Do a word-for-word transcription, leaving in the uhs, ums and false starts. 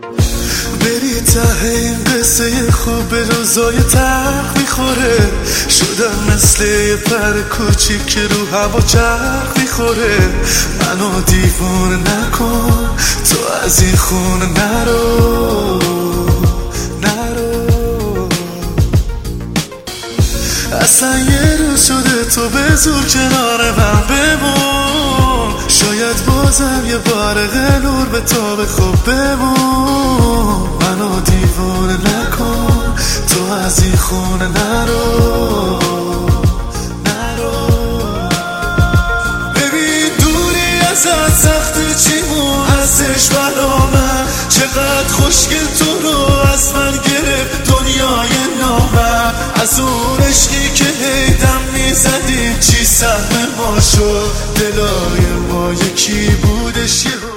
بری ته این قصه خوب به روزای تلخ میخوره. شدم مثل یه پر کوچیک که رو هوا چرخ میخوره. منو دیوونه نکن، تو از این خونه نرو نرو. اصلا یه روز شده تو به زور کنار من بمون. شاید بازم یه بار غلور به تو به خوب بمون. منو دیوونه نکن، تو از این خونه نرو نرو. ببین دوری ازت سخته چیمون هستش برا من. چقدر خوشگل تو رو از من گرفت دنیای نامم. از اون عشقی که هیدم میزدیم چی سهم ما شد. دلای ما یکی بودش یه